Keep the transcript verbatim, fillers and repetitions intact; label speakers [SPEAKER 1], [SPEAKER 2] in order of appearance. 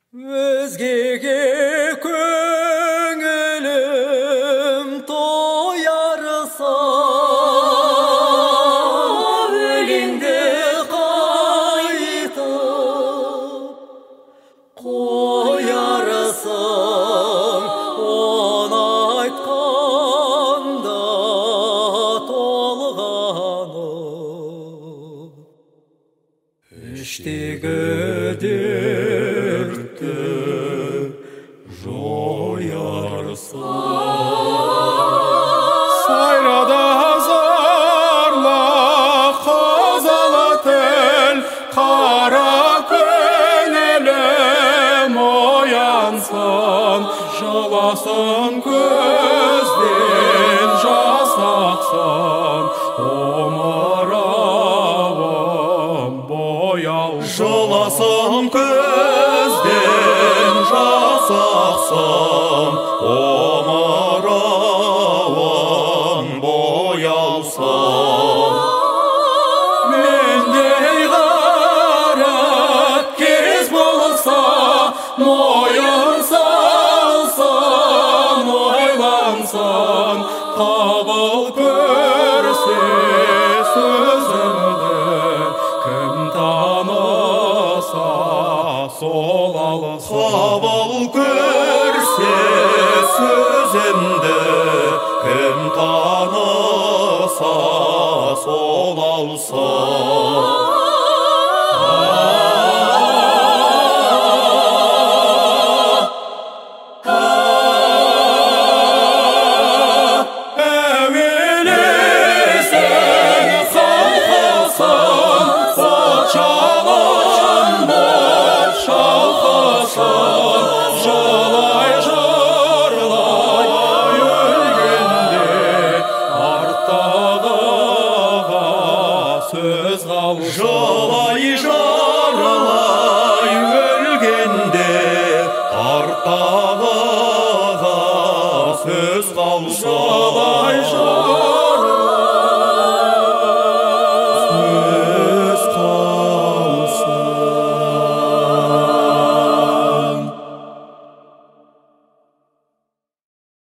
[SPEAKER 1] Өзгеге көңілім тоярса, өлеңді қайтып қоярсың, оны айтқанда толғанып, іштегі дертті жоярсың.
[SPEAKER 2] Сайрада зарлы қазалы тіл, қара көңілім оянсын, жыласын көзден жас ақсын, омырауым боялсын.
[SPEAKER 3] Жыласын көзден жас ақсын, омырауым боялсын.
[SPEAKER 2] Мендей ғаріп кез болса, мойын салсын, ойлансын, қабыл көрсе сөзімді, кім таныса сол алсын.